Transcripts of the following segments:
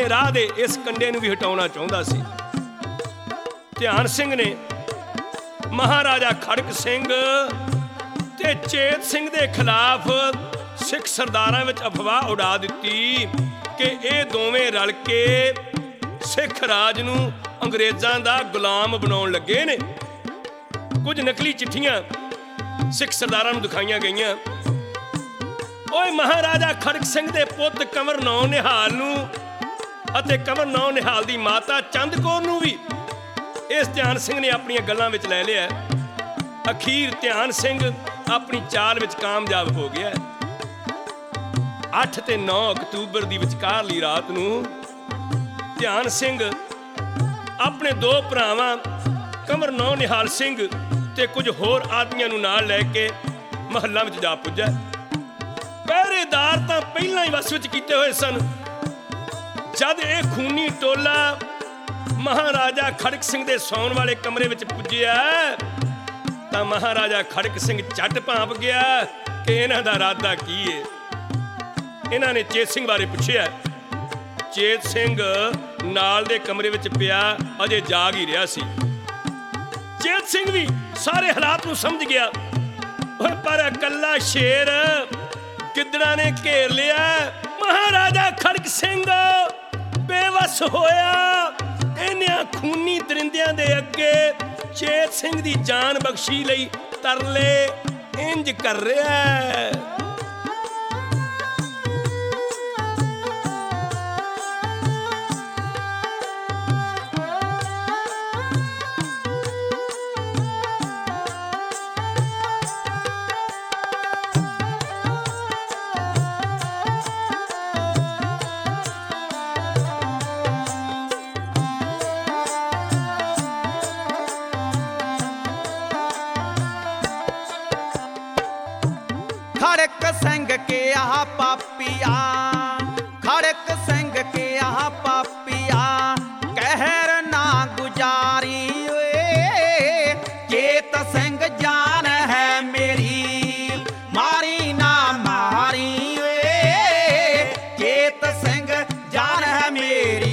ਆਪਣੇ ਰਾਹ ਦੇ ਇਸ ਕੰਡੇ ਨੂੰ ਵੀ ਹਟਾਉਣਾ ਚਾਹੁੰਦਾ ਸੀ। ਧਿਆਨ ਸਿੰਘ ਨੇ ਮਹਾਰਾਜਾ ਖੜਕ ਸਿੰਘ ਤੇ ਚੇਤ ਸਿੰਘ ਦੇ ਖਿਲਾਫ ਸਿੱਖ ਸਰਦਾਰਾਂ ਵਿੱਚ ਅਫਵਾਹ ਉਡਾ ਦਿੱਤੀ ਕਿ ਇਹ ਦੋਵੇਂ ਰਲ ਕੇ ਸਿੱਖ ਰਾਜ ਨੂੰ ਅੰਗਰੇਜ਼ਾਂ ਦਾ ਗੁਲਾਮ ਬਣਾਉਣ ਲੱਗੇ ਨੇ। ਕੁਝ ਨਕਲੀ ਚਿੱਠੀਆਂ ਸਿੱਖ ਸਰਦਾਰਾਂ ਨੂੰ ਦਿਖਾਈਆਂ ਗਈਆਂ। ਓਏ ਮਹਾਰਾਜਾ ਖੜਕ ਸਿੰਘ ਦੇ ਪੁੱਤ ਕੰਵਰ ਨੌ ਨਿਹਾਲ ਨੂੰ ਅਤੇ ਕੰਵਰ ਨੌ ਨਿਹਾਲ ਦੀ ਮਾਤਾ ਚੰਦ ਕੌਰ ਨੂੰ ਵੀ ਇਸ ਧਿਆਨ ਸਿੰਘ ਨੇ ਆਪਣੀਆਂ ਗੱਲਾਂ ਵਿੱਚ ਲੈ ਲਿਆ। ਅਖੀਰ ਧਿਆਨ ਸਿੰਘ ਆਪਣੀ ਚਾਲ ਵਿੱਚ ਕਾਮਯਾਬ ਹੋ ਗਿਆ। 8 ਤੇ 9 ਅਕਤੂਬਰ ਦੀ ਵਿਚਕਾਰਲੀ ਰਾਤ ਨੂੰ ਧਿਆਨ ਸਿੰਘ ਆਪਣੇ ਦੋ ਭਰਾਵਾਂ ਕੰਵਰ ਨੌ ਨਿਹਾਲ ਸਿੰਘ ਤੇ ਕੁਝ ਹੋਰ ਆਦਮੀਆਂ ਨੂੰ ਨਾਲ ਲੈ ਕੇ ਮਹੱਲਾ ਵਿੱਚ ਜਾ ਪੁੱਜਾ। ਪਹਿਰੇਦਾਰ ਤਾਂ ਪਹਿਲਾਂ ਹੀ ਵਸ ਵਿੱਚ ਕੀਤੇ ਹੋਏ ਸਨ। ਜਦ ਇਹ ਖੂਨੀ ਟੋਲਾ ਮਹਾਰਾਜਾ ਖੜਕ ਸਿੰਘ ਦੇ ਸੌਣ ਵਾਲੇ ਕਮਰੇ ਵਿੱਚ ਪੁੱਜਿਆ ਤਾਂ ਮਹਾਰਾਜਾ ਖੜਕ ਸਿੰਘ ਝੱਟ ਭਾਂਪ ਗਿਆ ਕਿ ਇਹਨਾਂ ਦਾ ਇਰਾਦਾ ਕੀ ਹੈ। ਇਹਨਾਂ ਨੇ ਚੇਤ ਸਿੰਘ ਬਾਰੇ ਪੁੱਛਿਆ। ਚੇਤ ਸਿੰਘ ਨਾਲ ਦੇ ਕਮਰੇ ਵਿੱਚ ਪਿਆ ਅਜੇ ਜਾਗ ਹੀ ਰਿਹਾ ਸੀ। ਚੇਤ ਸਿੰਘ ਵੀ ਸਾਰੇ ਹਾਲਾਤ ਨੂੰ ਸਮਝ ਗਿਆ, ਪਰ ਇਕੱਲਾ ਸ਼ੇਰ ਗਿੱਦੜਾਂ ਨੇ ਘੇਰ ਲਿਆ। ਮਹਾਰਾਜਾ ਖੜਕ ਸਿੰਘ ਬੇਵੱਸ ਹੋਇਆ। ਇਹਨਾਂ ਖੂਨੀ ਦਰਿੰਦਿਆਂ ਦੇ ਅੱਗੇ ਚੇਤ ਸਿੰਘ ਦੀ ਜਾਨ ਬਖਸ਼ੀ ਲਈ ਤਰਲੇ ਇੰਜ ਕਰ ਰਿਹਾ। खड़क सिंह के आह पापिया, खड़क सिंह के आह पापिया, कहर ना गुजारी वे। चेत सिंह जान है मेरी, मारी ना मारी वे। चेत सिंह जान है मेरी।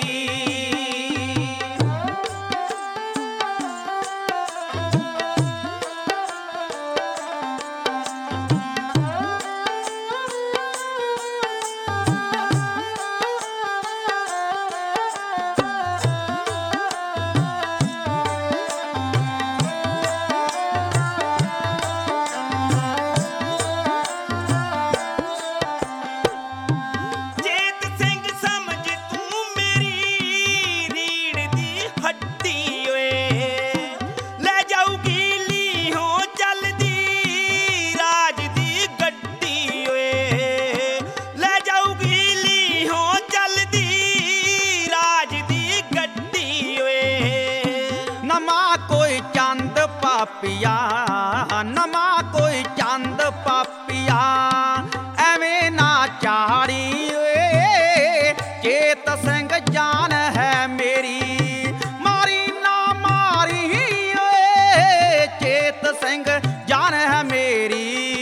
पापिया नमा कोई चंद पापिया एवें ना चारी वे। चेत सिंह जान है मेरी, मारी ना मारी वे। चेत सिंह जान है मेरी।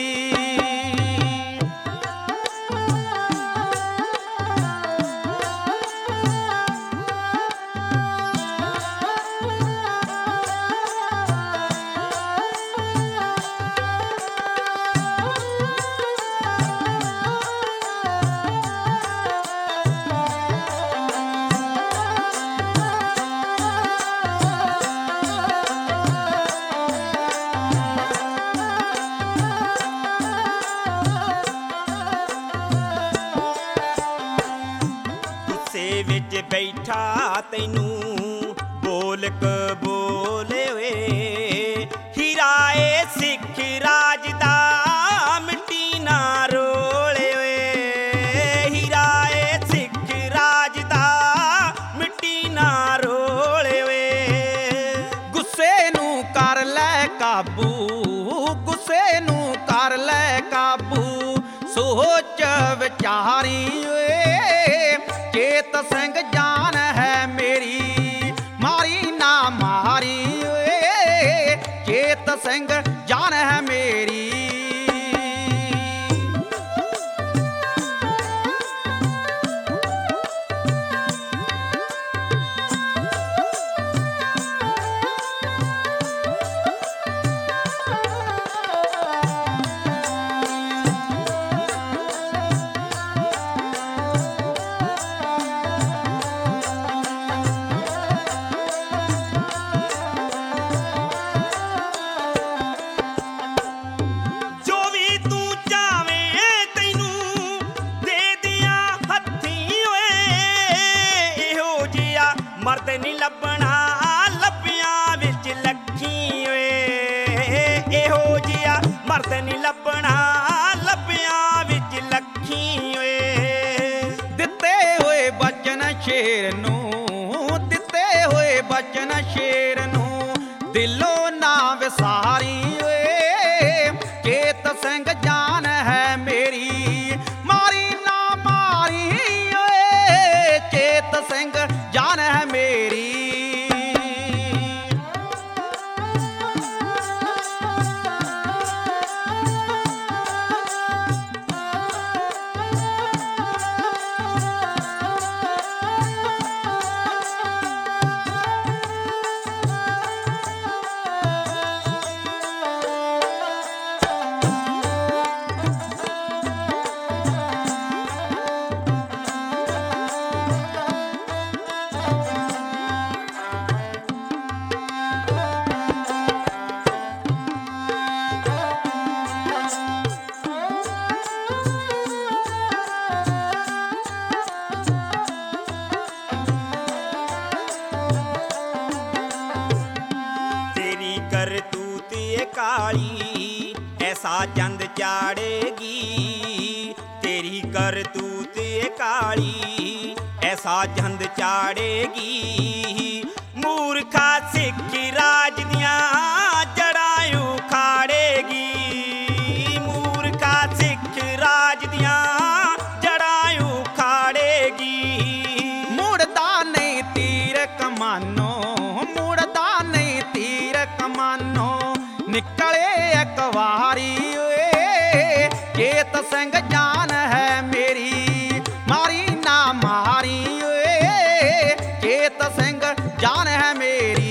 विच बैठा तैनू बोल कबोले वे। हीराए सिख राज दा मिट्टी ना रोले वे। हीराए सिख राज दा मिट्टी ना रोले वे। गुस्से नू कर ले काबू, गुस्से नू कर ले काबू। सोच विचारी वे। चेत सिंह जान है मेरी, मारी ना मारी वे। चेत सिंह जान है मेरी। ਮਰਦ ਨੀ ਲੱਭਣਾ ਲੱਭਿਆਂ ਵਿੱਚ ਲੱਖੀ ਓਏ ਇਹੋ ਜਿਹਾ ਮਰਦ ਨੀ ਲੱਭਣਾ ਲੱਭਿਆਂ ਵਿੱਚ ਲੱਖੀ ਓਏ ਦਿੱਤੇ ਹੋਏ ਬਚਨ ਸ਼ੇਰ ਨੂੰ, ਦਿੱਤੇ ਹੋਏ ਬਚਨ ਸ਼ੇਰ ਨੂੰ ਦਿਲੋਂ ਨਾ ਵਿਸਾਰੀ ਓਏ ਚੇਤ ਸਿੰਘ ਜਾਨ ਹੈ ਮੇਰੀ ਮਾਰੀ ਨਾ ਮਾਰੀ ਓਏ ਚੇਤ ਸਿੰਘ ਜਾਨ ਹੈ ਮੇਰੀ करतूत ये काली ऐसा चंद चाड़ेगी तेरी करतूत ये काली ऐसा चंद चाड़ेगी मूर्खा सिख राज दियां जड़ां उखाड़ेगी मूर्खा सिख राज दियां जड़ां उखाड़ेगी मुड़दा नहीं तीर कमानो मुड़दा नहीं तीर कमानो निकले एक वारी ਓਏ ਚੇਤ ਸਿੰਘ ਜਾਨ ਹੈ ਮੇਰੀ ਮਾਰੀ ਨਾ ਮਾਰੀ ਓਏ ਚੇਤ ਸਿੰਘ ਜਾਨ ਹੈ ਮੇਰੀ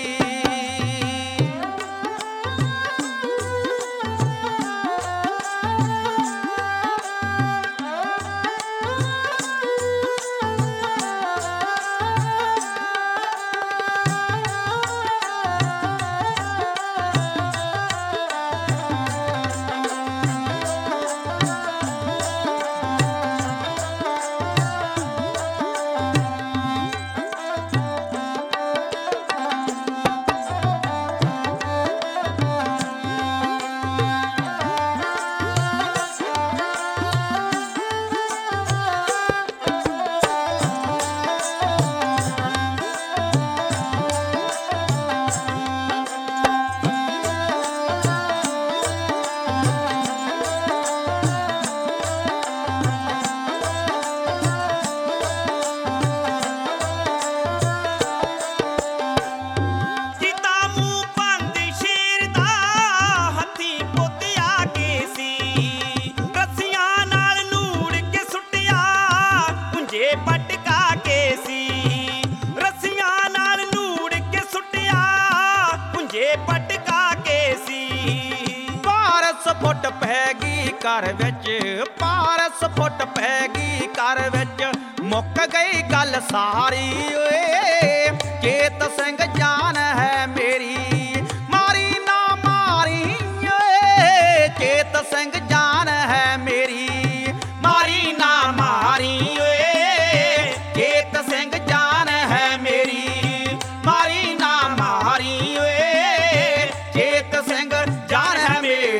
ਫੁੱਟ ਪੈ ਗਈ ਘਰ ਵਿੱਚ ਪਾਰਸ ਫੁੱਟ ਪੈ ਗਈ ਘਰ ਵਿੱਚ ਮੁੱਕ ਗਈ ਗੱਲ ਸਾਰੀ ਓਏ ਚੇਤ ਸਿੰਘ ਜਾਨ ਹੈ ਮੇਰੀ ਮਾਰੀ ਨਾ ਮਾਰੀ ਓਏ ਚੇਤ ਸਿੰਘ ਜਾਨ ਹੈ ਮੇਰੀ ਮਾਰੀ ਨਾ ਮਾਰੀ ਓਏ ਚੇਤ ਸਿੰਘ ਜਾਨ ਹੈ ਮੇਰੀ ਮਾਰੀ ਨਾ ਮਾਰੀ ਓਏ ਚੇਤ ਸਿੰਘ ਜਾਨ ਹੈ ਮੇਰੀ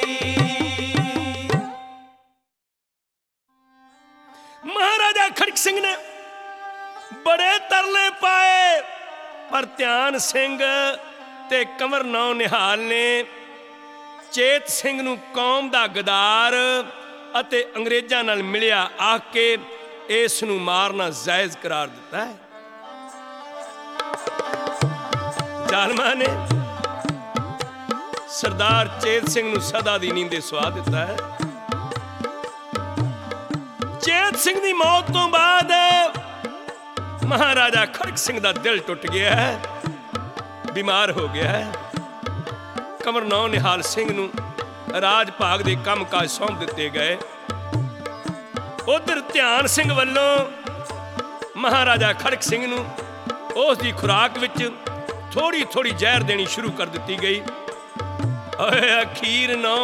ਮਹਾਰਾਜਾ ਖੜਕ ਸਿੰਘ ਨੇ ਬੜੇ ਤਰਲੇ ਪਾਏ ਪਰ ਧਿਆਨ ਸਿੰਘ ਤੇ ਕੰਵਰ ਨੌ ਨਿਹਾਲ ਨੇ ਚੇਤ ਸਿੰਘ ਨੂੰ ਕੌਮ ਦਾ ਗਦਾਰ ਅਤੇ ਅੰਗਰੇਜ਼ਾਂ ਨਾਲ ਮਿਲਿਆ ਆਖ ਕੇ ਇਸ ਨੂੰ ਮਾਰਨਾ ਜਾਇਜ਼ ਕਰਾਰ ਦਿੱਤਾ ਹੈ। ਜ਼ਾਲਮਾਂ ਨੇ ਸਰਦਾਰ ਚੇਤ ਸਿੰਘ ਨੂੰ ਸਦਾ ਦੀ ਨੀਂਦੇ ਸੁਆ ਦਿੱਤਾ ਹੈ। ਚੇਤ ਸਿੰਘ ਦੀ ਮੌਤ ਤੋਂ ਬਾਅਦ ਮਹਾਰਾਜਾ ਖੜਕ ਸਿੰਘ ਦਾ ਦਿਲ ਟੁੱਟ ਗਿਆ ਹੈ, ਬਿਮਾਰ ਹੋ ਗਿਆ ਹੈ। ਕੰਵਰ ਨੌ ਨਿਹਾਲ ਸਿੰਘ ਨੂੰ ਰਾਜ ਭਾਗ ਦੇ ਕੰਮ ਕਾਜ ਸੌਂਪ ਦਿੱਤੇ ਗਏ। ਉਧਰ ਧਿਆਨ ਸਿੰਘ ਵੱਲੋਂ ਮਹਾਰਾਜਾ ਖੜਕ ਸਿੰਘ ਨੂੰ ਉਸ ਦੀ ਖੁਰਾਕ ਵਿੱਚ ਥੋੜੀ ਥੋੜੀ ਜ਼ਹਿਰ ਦੇਣੀ ਸ਼ੁਰੂ ਕਰ ਦਿੱਤੀ ਗਈ। ਓਏ ਅਖੀਰ 9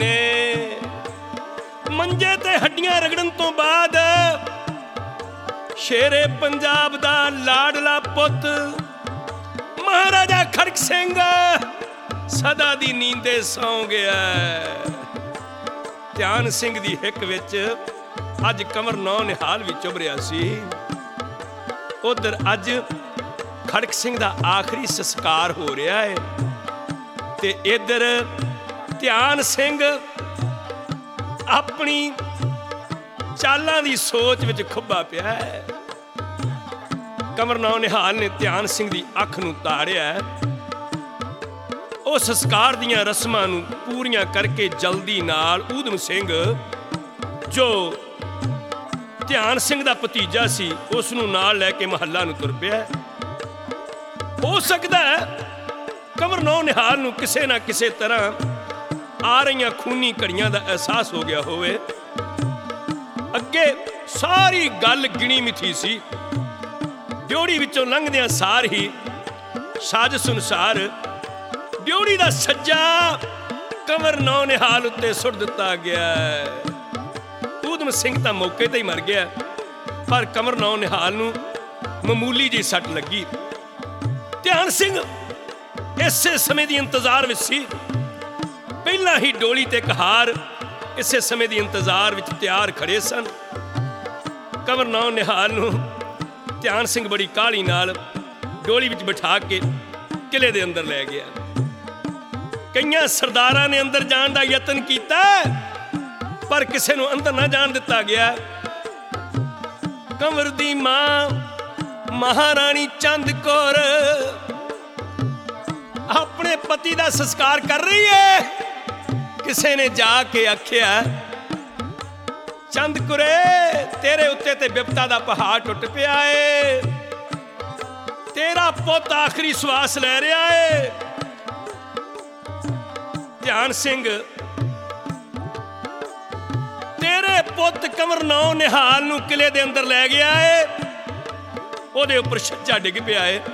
ਮਹੀਨੇ ਮੰਜੇ ਤੇ ਹੱਡੀਆਂ ਰਗੜਨ ਤੋਂ ਬਾਅਦ ਸ਼ੇਰੇ ਪੰਜਾਬ ਦਾ ਲਾਡਲਾ ਪੁੱਤ ਮਹਾਰਾਜਾ ਖੜਕ ਸਿੰਘ ਸਦਾ ਦੀ ਨੀਂਦੇ ਸੌਂ ਗਿਆ। ਧਿਆਨ ਸਿੰਘ ਦੀ ਹਿੱਕ ਵਿੱਚ ਅੱਜ ਕੰਵਰ ਨੌ ਨਿਹਾਲ ਵੀ ਚੁਭਰਿਆ ਸੀ। ਉਧਰ ਅੱਜ ਖੜਕ ਸਿੰਘ ਦਾ ਆਖਰੀ ਸੰਸਕਾਰ ਹੋ ਰਿਹਾ ਹੈ ਤੇ ਇੱਧਰ ਧਿਆਨ ਸਿੰਘ ਆਪਣੀ ਚਾਲਾਂ ਦੀ ਸੋਚ ਵਿੱਚ ਖੁੱਭਾ ਪਿਆ ਹੈ। ਕੰਵਰ ਨੌ ਨਿਹਾਲ ਨੇ ਧਿਆਨ ਸਿੰਘ ਦੀ ਅੱਖ ਨੂੰ ਤਾੜਿਆ। ਉਹ ਸੰਸਕਾਰ ਦੀਆਂ ਰਸਮਾਂ ਨੂੰ ਪੂਰੀਆਂ ਕਰਕੇ ਜਲਦੀ ਨਾਲ ਊਧਮ ਸਿੰਘ ਜੋ ਧਿਆਨ ਸਿੰਘ ਦਾ ਭਤੀਜਾ ਸੀ ਉਸ ਨੂੰ ਨਾਲ ਲੈ ਕੇ ਮਹੱਲਾ ਨੂੰ ਤੁਰ ਪਿਆ। ਹੋ ਸਕਦਾ ਹੈ ਕੰਵਰ ਨੌ ਨਿਹਾਲ ਨੂੰ ਕਿਸੇ ਨਾ ਕਿਸੇ ਤਰ੍ਹਾਂ ਆ ਰਹੀਆਂ ਖੂਨੀ ਘੜੀਆਂ ਦਾ ਅਹਿਸਾਸ ਹੋ ਗਿਆ ਹੋਵੇ। ਅੱਗੇ ਸਾਰੀ ਗੱਲ ਗਿਣੀ ਮਿਥੀ ਸੀ। ਡਿਉੜੀ ਵਿੱਚੋਂ ਲੰਘਦਿਆਂ ਸਾਰ ਹੀ ਸਾਜ਼ਿਸ਼ ਅਨੁਸਾਰ ਡਿਉੜੀ ਦਾ ਸੱਜਾ ਕੰਵਰ ਨੌ ਨਿਹਾਲ ਉੱਤੇ ਸੁੱਟ ਦਿੱਤਾ ਗਿਆ। ਊਧਮ ਸਿੰਘ ਤਾਂ ਮੌਕੇ ਤੇ ਹੀ ਮਰ ਗਿਆ, ਪਰ ਕੰਵਰ ਨੌ ਨਿਹਾਲ ਨੂੰ ਮਾਮੂਲੀ ਜਿਹੀ ਸੱਟ ਲੱਗੀ। ਧਿਆਨ ਸਿੰਘ ਇਸੇ ਸਮੇਂ ਦੀ ਇੰਤਜ਼ਾਰ ਵਿੱਚ ਸੀ। ਪਹਿਲਾਂ ਹੀ ਡੋਲੀ ਤੇ ਕਹਾਰ ਇਸੇ ਸਮੇਂ ਦੀ ਇੰਤਜ਼ਾਰ ਵਿੱਚ ਤਿਆਰ ਖੜੇ ਸਨ। ਕੰਵਰ ਨੌ ਨਿਹਾਲ ਨੂੰ ਧਿਆਨ ਸਿੰਘ ਬੜੀ ਕਾਹਲੀ ਨਾਲ ਡੋਲੀ ਵਿੱਚ ਬਿਠਾ ਕੇ ਕਿਲੇ ਦੇ ਅੰਦਰ ਲੈ ਗਿਆ। ਕਈਆਂ ਸਰਦਾਰਾਂ ਨੇ ਅੰਦਰ ਜਾਣ ਦਾ ਯਤਨ ਕੀਤਾ, ਪਰ ਕਿਸੇ ਨੂੰ ਅੰਦਰ ਨਾ ਜਾਣ ਦਿੱਤਾ ਗਿਆ। ਕੰਵਰ ਦੀ ਮਾਂ ਮਹਾਰਾਣੀ ਚੰਦ ਕੌਰ ਆਪਣੇ ਪਤੀ ਦਾ ਸੰਸਕਾਰ ਕਰ ਰਹੀ ਹੈ। ਕਿਸੇ ਨੇ ਜਾ ਕੇ ਆਖਿਆ, ਚੰਦ ਕੁਰੇ ਤੇਰੇ ਉੱਤੇ ਤੇ ਬਿਪਤਾ ਦਾ ਪਹਾੜ ਟੁੱਟ ਪਿਆ ਏ। ਤੇਰਾ ਪੁੱਤ ਆਖਰੀ ਸਵਾਸ ਲੈ ਰਿਹਾ ਏ। ਧਿਆਨ ਸਿੰਘ ਤੇਰੇ ਪੁੱਤ ਕੰਵਰ ਨੌ ਨਿਹਾਲ ਨੂੰ ਕਿਲੇ ਦੇ ਅੰਦਰ ਲੈ ਗਿਆ ਏ। ਉਹਦੇ ਉੱਪਰ ਛੱਜਾ ਡਿੱਗ ਪਿਆ ਏ।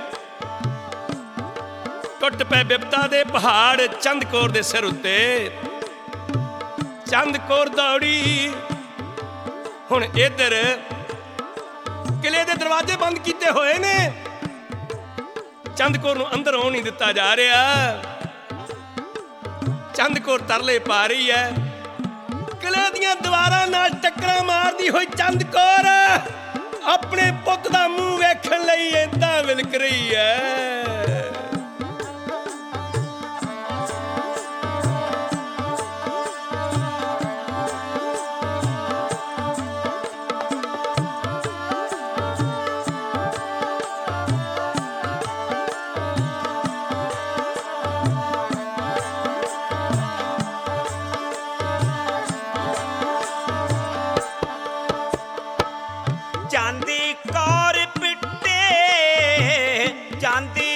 ਟੁੱਟ ਪਏ ਬਿਪਤਾ ਦੇ ਪਹਾੜ ਚੰਦ ਕੌਰ ਦੇ ਸਿਰ ਉੱਤੇ। ਚੰਦ ਕੌਰ ਦੌੜੀ। ਹੁਣ ਇੱਧਰ ਕਿਲੇ ਦੇ ਦਰਵਾਜ਼ੇ ਬੰਦ ਕੀਤੇ ਹੋਏ ਨੇ। ਚੰਦ ਕੌਰ ਨੂੰ ਅੰਦਰ ਆਉਣ ਨਹੀਂ ਦਿੱਤਾ ਜਾ ਰਿਹਾ। ਚੰਦ ਕੌਰ ਤਰਲੇ ਪਾ ਰਹੀ ਹੈ। ਕਿਲੇ ਦੀਆਂ ਦੀਵਾਰਾਂ ਨਾਲ ਟੱਕਰਾਂ ਮਾਰਦੀ ਹੋਈ ਚੰਦ ਕੌਰ ਆਪਣੇ ਪੁੱਤ ਦਾ ਮੂੰਹ ਵੇਖਣ ਲਈ ਏਦਾਂ ਵਿਲਕ ਰਹੀ ਹੈ। ਚਾਂਦੀ ਕੌਰ ਪਿੱਟੇ, ਚਾਂਦੀ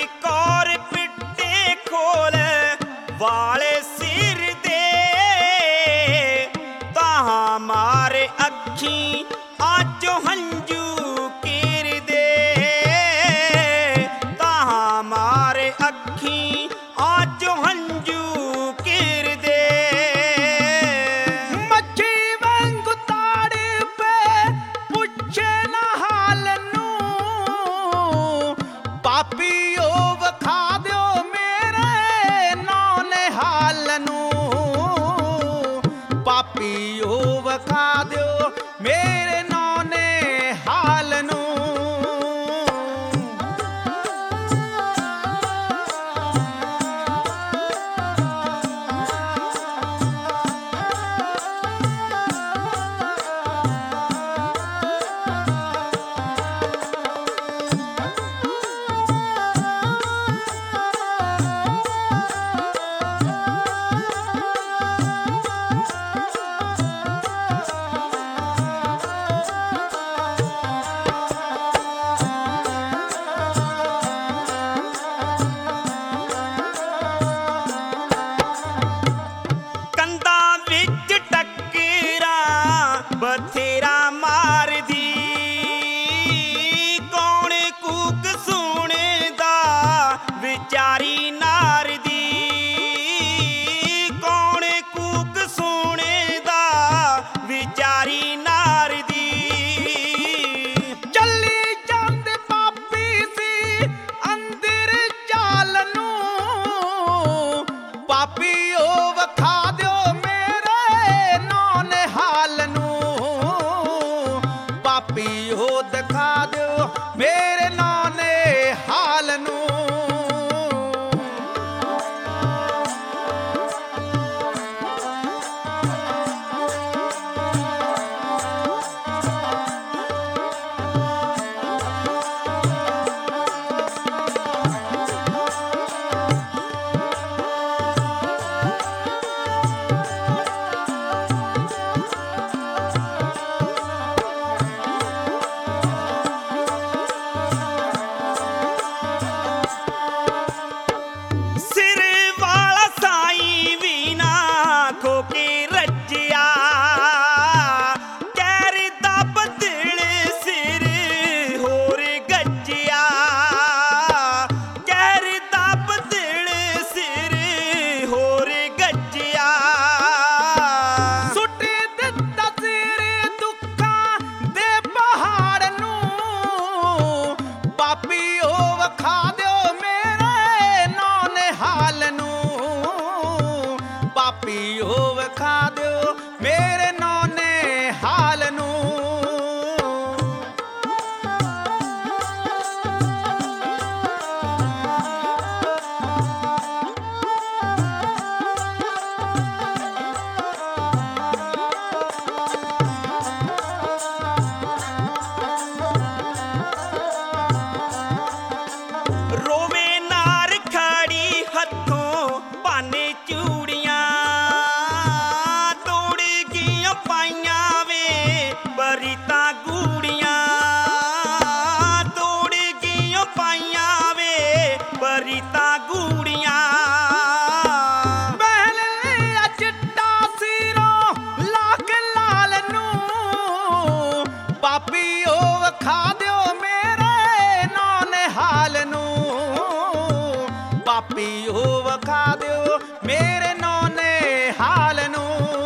ਪਾਪੀਓ ਵਿਖਾ ਦਿਓ ਮੇਰੇ ਨੌਨੇ ਹਾਲ ਨੂੰ, ਪਾਪੀਓ ਵਿਖਾ ਦਿਓ ਮੇਰੇ ਨੌਨੇ ਹਾਲ ਨੂੰ। ਰੋਵੇ ਨਾਰ ਖਾੜੀ ਹੱਥੋਂ ਭਾਨੇ ਚੂੜੀਆਂ, ਤੋੜ ਗਈਆਂ ਪਾਈਆਂ ਵੇ ਬਰੀਤਾਂ ਗੂੜੀਆਂ, ਤੋੜ ਗਈਆਂ ਪਾਈਆਂ ਵੇ ਬਰੀਤਾਂ ਗੂੜੀਆਂ। ਪਹਿਲੇ ਚਿੱਟਾ ਸਿਰੋਂ ਲਾ ਕੇ ਲਾਲ ਨੂੰ, ਪਾਪੀਓ ਵਿਖਾ ਦਿਓ ਮੇਰੇ ਨੌਨੇ ਹਾਲ ਨੂੰ, ਪਾਪੀਓ ਵਿਖਾ ਦਿਓ ਮੇਰੇ ਨੌਨੇ ਹਾਲ ਨੂੰ।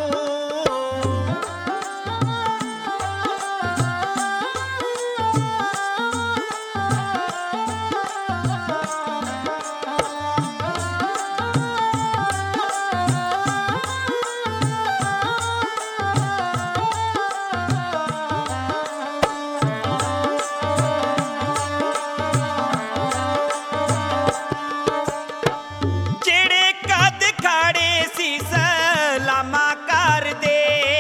ਜਿਹੜੇ ਕੱਦ ਖਾੜੇ ਸੀ ਸਲਾਮਾ ਕਰਦੇ,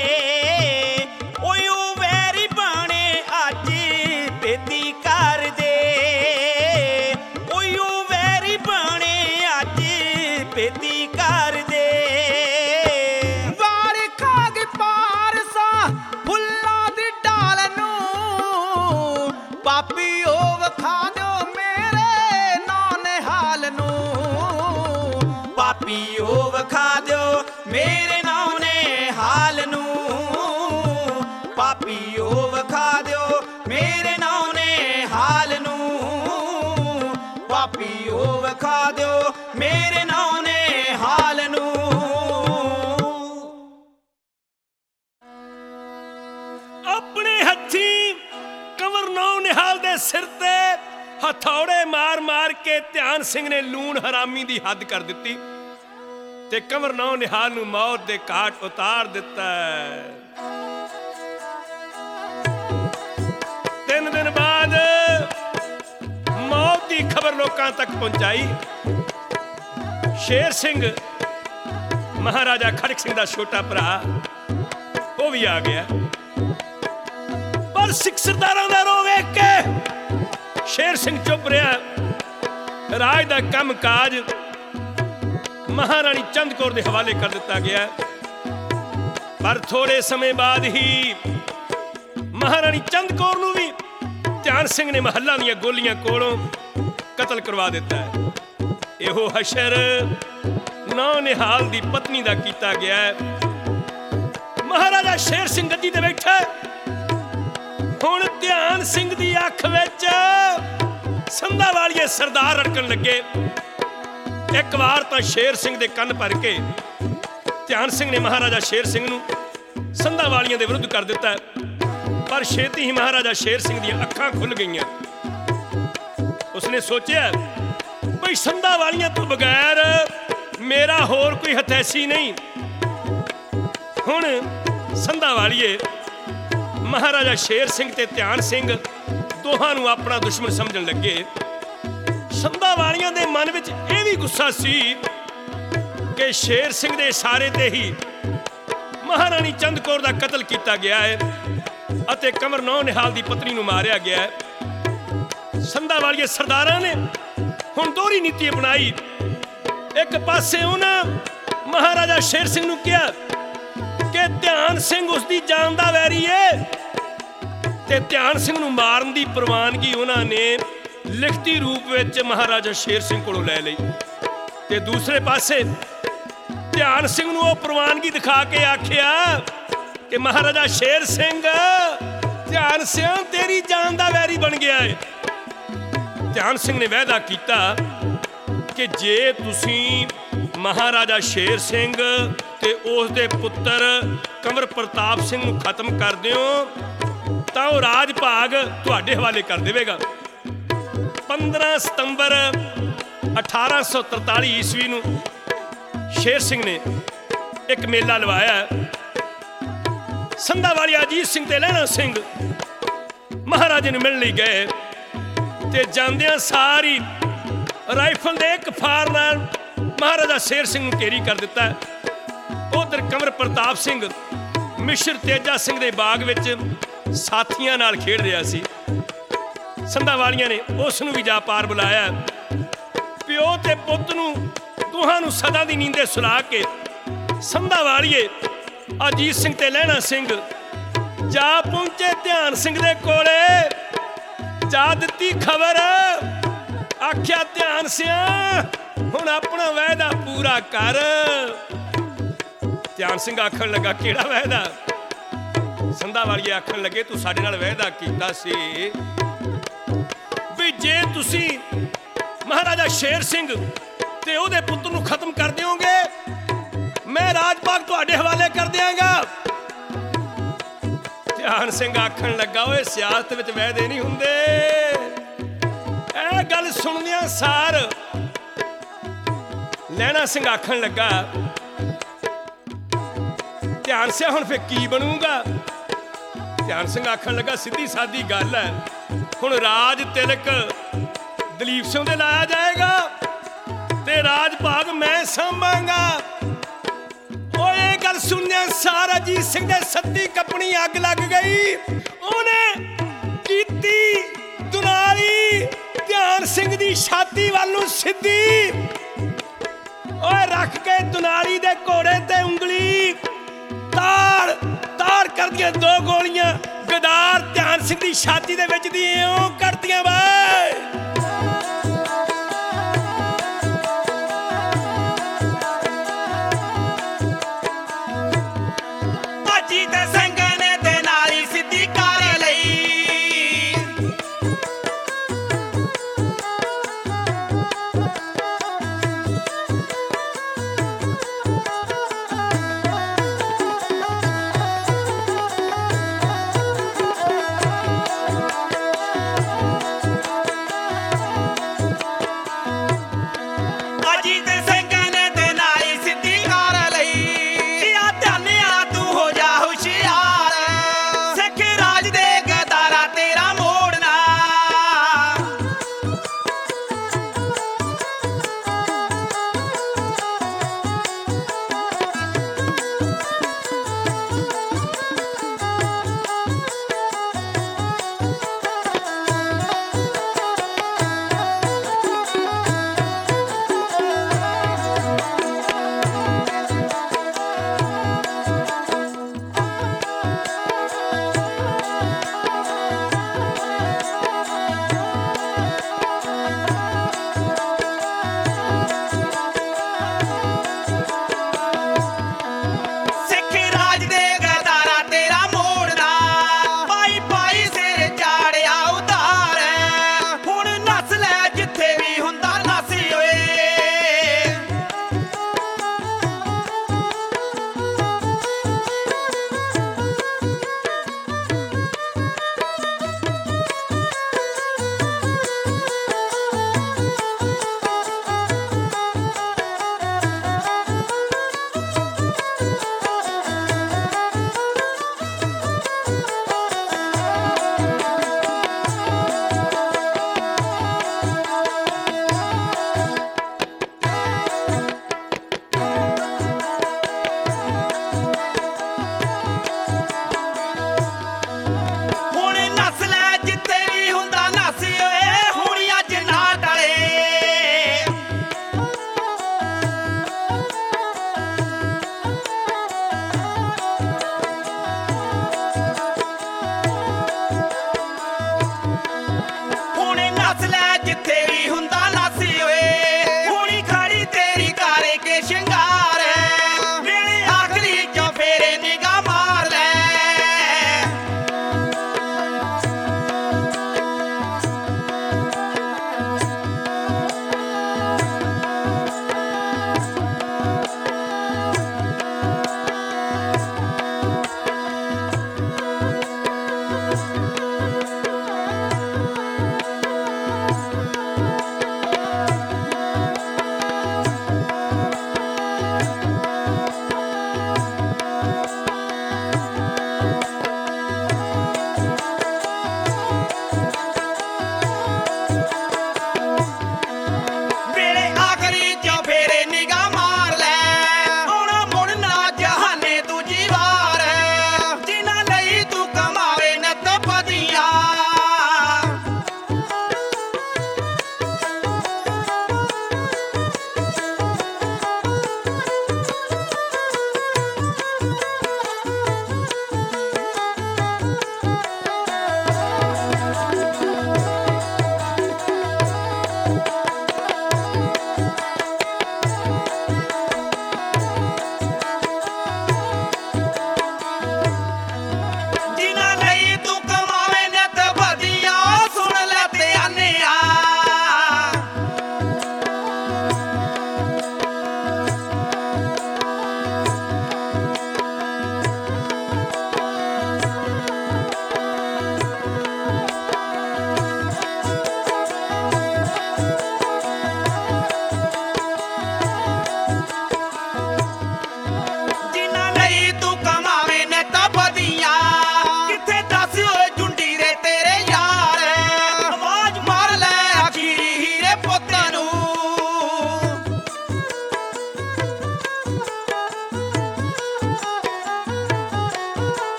ਓਯੋ ਵੈਰੀ ਬਾਣੇ ਅੱਜ ਬੇਦੀ ਕਰਦੇ, ਓਯੋ ਵੈਰੀ ਬਾਣੇ ਅੱਜ ਬੇਦੀ ਕਰਦੇ। ਵਾਰੀ ਖਾ ਗਈ ਪਾਰਸਾ ਫੁੱਲਾਂ ਦੀ ਢਾਲ ਨੂੰ, ਪਾਪੀਓ ਵਿਖਾ ਦਿਓ ਮੇਰੇ ਨੌਨੇ ਹਾਲ ਨੂੰ, ਪਾਪੀਓ ਵਿਖਾ ਦਿਓ ਮੇਰੇ ਨੌਨੇ ਹਾਲ ਨੂੰ, ਪਾਪੀਓ ਵਿਖਾ ਦਿਓ ਮੇਰੇ ਨੌਨੇ ਹਾਲ ਨੂੰ, ਪਾਪੀਓ ਵਿਖਾ ਦਿਓ ਮੇਰੇ ਨੌਨੇ ਹਾਲ ਨੂੰ। ਆਪਣੇ ਹੱਥੀਂ ਕੰਵਰ ਨੌ ਨਿਹਾਲ ਦੇ ਸਿਰ ਤੇ ਹਥੌੜੇ ਮਾਰ ਮਾਰ ਕੇ ਧਿਆਨ ਸਿੰਘ ਨੇ ਲੂਣ ਹਰਾਮੀ ਦੀ ਹੱਦ ਕਰ ਦਿੱਤੀ ਤੇ ਕੰਵਰ ਨੌ ਨਿਹਾਲ ਨੂੰ ਮੌਤ ਦੇ ਘਾਟ ਉਤਾਰ ਦਿੱਤਾ। 3 ਦਿਨ ਬਾਅਦ ਮੌਤ ਦੀ ਖਬਰ ਲੋਕਾਂ ਤੱਕ ਪਹੁੰਚਾਈ। ਸ਼ੇਰ ਸਿੰਘ ਮਹਾਰਾਜਾ ਖੜਕ ਸਿੰਘ ਦਾ ਛੋਟਾ ਭਰਾ ਉਹ ਵੀ ਆ ਗਿਆ, ਪਰ ਸਿੱਖ ਸਰਦਾਰਾਂ ਦਾ ਰੋਹ ਵੇਖ ਕੇ ਸ਼ੇਰ ਸਿੰਘ ਚੁੱਪ ਰਿਹਾ। ਰਾਜ ਦਾ ਕੰਮ ਕਾਜ ਮਹਾਰਾਣੀ ਚੰਦ ਕੌਰ ਦੇ ਹਵਾਲੇ ਕਰ ਦਿੱਤਾ ਗਿਆ, ਪਰ ਥੋੜੇ ਸਮੇਂ ਬਾਅਦ ਹੀ ਮਹਾਰਾਣੀ ਚੰਦ ਕੌਰ ਨੂੰ ਵੀ ਧਿਆਨ ਸਿੰਘ ਨੇ ਮਹੱਲਾਂ ਦੀਆਂ ਗੋਲੀਆਂ ਕੋਲੋਂ ਕਤਲ ਕਰਵਾ ਦਿੱਤਾ ਹੈ। ਇਹੋ ਹਸ਼ਰ ਨੌ ਨਿਹਾਲ ਦੀ ਪਤਨੀ ਦਾ ਕੀਤਾ ਗਿਆ ਹੈ। ਮਹਾਰਾਜਾ ਸ਼ੇਰ ਸਿੰਘ ਗੱਦੀ ਤੇ ਬੈਠਾ, ਹੁਣ ਧਿਆਨ ਸਿੰਘ ਦੀ ਅੱਖ ਵਿੱਚ ਸੰਧਾ ਵਾਲੀਏ ਸਰਦਾਰ ਰੜਕਣ ਲੱਗੇ। ਇੱਕ ਵਾਰ ਤਾਂ ਸ਼ੇਰ ਸਿੰਘ ਦੇ ਕੰਨ ਭਰ ਕੇ ਧਿਆਨ ਸਿੰਘ ਨੇ ਮਹਾਰਾਜਾ ਸ਼ੇਰ ਸਿੰਘ ਨੂੰ ਸੰਧਾ ਵਾਲੀਆਂ ਦੇ ਵਿਰੁੱਧ ਕਰ ਦਿੱਤਾ, ਪਰ ਛੇਤੀ ਹੀ ਮਹਾਰਾਜਾ ਸ਼ੇਰ ਸਿੰਘ ਦੀਆਂ ਅੱਖਾਂ ਖੁੱਲ ਗਈਆਂ। ਉਸਨੇ ਸੋਚਿਆ ਬਈ ਸੰਧਾ ਵਾਲੀਆਂ ਤੋਂ ਬਗੈਰ ਮੇਰਾ ਹੋਰ ਕੋਈ ਹਥੈਸੀ ਨਹੀਂ। ਹੁਣ ਸੰਧਾ ਵਾਲੀਏ ਮਹਾਰਾਜਾ ਸ਼ੇਰ ਸਿੰਘ ਤੇ ਧਿਆਨ ਸਿੰਘ ਦੋਹਾਂ ਨੂੰ ਆਪਣਾ ਦੁਸ਼ਮਣ ਸਮਝਣ ਲੱਗੇ। ਸੰਧਾ ਵਾਲੀਆਂ ਦੇ ਮਨ ਵਿੱਚ ਇਹ ਵੀ ਗੁੱਸਾ ਸੀ ਕਿ ਸ਼ੇਰ ਸਿੰਘ ਦੇ ਇਸ਼ਾਰੇ ਤੇ ਹੀ ਮਹਾਰਾਣੀ ਚੰਦ ਕੌਰ ਦਾ ਕਤਲ ਕੀਤਾ ਗਿਆ ਹੈ ਅਤੇ ਕੰਵਰ ਨੌ ਨਿਹਾਲ ਦੀ ਪਤਨੀ ਨੂੰ ਮਾਰਿਆ ਗਿਆ ਹੈ। ਸੰਧਾ ਵਾਲੀਏ ਸਰਦਾਰਾਂ ਨੇ ਹੁਣ ਦੋਹਰੀ ਨੀਤੀ ਅਪਣਾਈ। ਇੱਕ ਪਾਸੇ ਉਹਨਾਂ ਮਹਾਰਾਜਾ ਸ਼ੇਰ ਸਿੰਘ ਨੂੰ ਕਿਹਾ ਕਿ ਧਿਆਨ ਸਿੰਘ ਉਸ ਦੀ ਜਾਨ ਦਾ ਵੈਰੀ ਏ ਤੇ ਧਿਆਨ ਸਿੰਘ ਨੂੰ ਮਾਰਨ ਦੀ ਪ੍ਰਵਾਨਗੀ ਉਹਨਾਂ ਨੇ ਲਿਖਤੀ ਰੂਪ ਵਿੱਚ ਮਹਾਰਾਜਾ ਸ਼ੇਰ ਸਿੰਘ ਕੋਲੋਂ ਲੈ ਲਈ, ਤੇ ਦੂਸਰੇ ਪਾਸੇ ਧਿਆਨ ਸਿੰਘ ਨੂੰ ਉਹ ਪ੍ਰਵਾਨਗੀ ਦਿਖਾ ਕੇ ਆਖਿਆ ਕਿ ਮਹਾਰਾਜਾ ਸ਼ੇਰ ਸਿੰਘ, ਧਿਆਨ ਸਿੰਘ ਤੇਰੀ ਜਾਨ ਦਾ ਵੈਰੀ ਬਣ ਗਿਆ ਏ। ਧਿਆਨ ਸਿੰਘ ਨੇ ਵਾਅਦਾ ਕੀਤਾ ਕਿ ਜੇ ਤੁਸੀਂ ਮਹਾਰਾਜਾ ਸ਼ੇਰ ਸਿੰਘ ਤੇ ਉਸ ਦੇ ਪੁੱਤਰ ਕੰਵਰ ਪ੍ਰਤਾਪ ਸਿੰਘ ਨੂੰ ਖਤਮ ਕਰ ਦਿਓ ਤਾਂ ਉਹ ਰਾਜ ਭਾਗ ਤੁਹਾਡੇ ਹਵਾਲੇ ਕਰ ਦੇਵੇਗਾ। 15 ਸਤੰਬਰ 1843 ਈਸਵੀ ਨੂੰ ਸ਼ੇਰ ਸਿੰਘ ਨੇ ਇੱਕ ਮੇਲਾ ਲਵਾਇਆ। ਸੰਧਾ ਵਾਲੀ ਅਜੀਤ ਸਿੰਘ ਤੇ ਲਹਿਣਾ ਸਿੰਘ ਮਹਾਰਾਜੇ ਨੂੰ ਮਿਲਣ ਲਈ ਗਏ ਤੇ ਜਾਂਦਿਆਂ ਸਾਰੀ ਰਾਈਫਲ ਦੇ ਇੱਕ ਫਾਰ ਨਾਲ ਮਹਾਰਾਜਾ ਸ਼ੇਰ ਸਿੰਘ ਨੂੰ ਘੇਰੀ ਕਰ ਦਿੱਤਾ। ਉਧਰ ਕੰਵਰ ਪ੍ਰਤਾਪ ਸਿੰਘ ਮਿਸ਼ਰ ਤੇਜਾ ਸਿੰਘ ਦੇ ਬਾਗ ਵਿੱਚ ਸਾਥੀਆਂ ਨਾਲ ਖੇਡ ਰਿਹਾ ਸੀ। ਸੰਧਾ ਵਾਲੀਆਂ ਨੇ ਉਸ ਨੂੰ ਵੀ ਜਾ ਪਾਰ ਬੁਲਾਇਆ। ਪਿਓ ਤੇ ਪੁੱਤ ਨੂੰ ਦੋਹਾਂ ਨੂੰ ਸਦਾ ਦੀ ਨੀਂਦੇ ਸੁਲਾ ਕੇ ਸੰਧਾ ਵਾਲੀਏ ਅਜੀਤ ਸਿੰਘ ਤੇ ਲਹਿਣਾ ਸਿੰਘ ਜਾ ਪਹੁੰਚੇ ਧਿਆਨ ਸਿੰਘ ਦੇ ਕੋਲੇ। ਜਾ ਦਿੱਤੀ ਖਬਰ, ਆਖਿਆ ਧਿਆਨ ਸਿਆ ਹੁਣ ਆਪਣਾ ਵਾਅਦਾ ਪੂਰਾ ਕਰ। ਧਿਆਨ ਸਿੰਘ ਆਖਣ ਲੱਗਾ ਕਿਹੜਾ ਵਾਅਦਾ? ਸੰਧਾ ਵਾਲੀਏ ਆਖਣ ਲੱਗੇ ਤੂੰ ਸਾਡੇ ਨਾਲ ਵਾਅਦਾ ਕੀਤਾ ਸੀ ਵੀ ਜੇ ਤੁਸੀਂ ਮਹਾਰਾਜਾ ਸ਼ੇਰ ਸਿੰਘ ਤੇ ਉਹਦੇ ਪੁੱਤਰ ਨੂੰ ਖਤਮ ਕਰ ਦਿਓਗੇ ਮੈਂ ਰਾਜ ਭਾਗ ਤੁਹਾਡੇ ਹਵਾਲੇ ਕਰ ਦਿਆਂਗਾ। ਧਿਆਨ ਸਿੰਘ ਆਖਣ ਲੱਗਾ ਓਏ ਸਿਆਸਤ ਵਿੱਚ ਵਾਅਦੇ ਨਹੀਂ ਹੁੰਦੇ। ਇਹ ਗੱਲ ਸੁਣਦਿਆਂ ਸਾਰ ਲਹਿਣਾ ਸਿੰਘ ਆਖਣ ਲੱਗਾ ਧਿਆਨ ਸਿਆ ਹੁਣ ਫੇਰ ਕੀ ਬਣੂਗਾ? ਧਿਆਨ ਸਿੰਘ ਆਖਣ ਲੱਗਾ ਸਿੱਧੀ ਸਾਦੀ ਗੱਲ ਹੈ, ਹੁਣ ਰਾਜ ਤਿਲਕ ਦਲੀਪ ਸਿੰਘ ਦੇ ਲਾਇਆ ਜਾਏਗਾ ਤੇ ਰਾਜ ਭਾਗ ਮੈਂ ਸੰਭਾਂਗਾ। ਓਏ ਇਹ ਗੱਲ ਸੁਣਦਿਆਂ ਸਾਰ ਅਜੀਤ ਸਿੰਘ ਦੇ ਸੱਤੀ ਕੱਪਣੀ ਅੱਗ ਲੱਗ ਗਈ। ਉਹਨੇ ਕੀਤੀ ਦੁਨਾਲੀ ਧਿਆਨ ਸਿੰਘ ਦੀ ਛਾਤੀ ਵੱਲ ਨੂੰ ਸਿੱਧੀ। ਓਏ ਰੱਖ ਕੇ ਦੁਨਾਲੀ ਦੇ ਘੋੜੇ ਤੇ ਉਂਗਲੀ ਤਾੜ ਤਾੜ ਕਰਦੀਆਂ ਦੋ ਗੋਲੀਆਂ ਗਦਾਰ ਧਿਆਨ ਸਿੰਘ ਦੀ ਛਾਤੀ ਦੇ ਵਿੱਚ ਦੀ ਇਉਂ ਕੱਢਦੀਆਂ ਵਾ।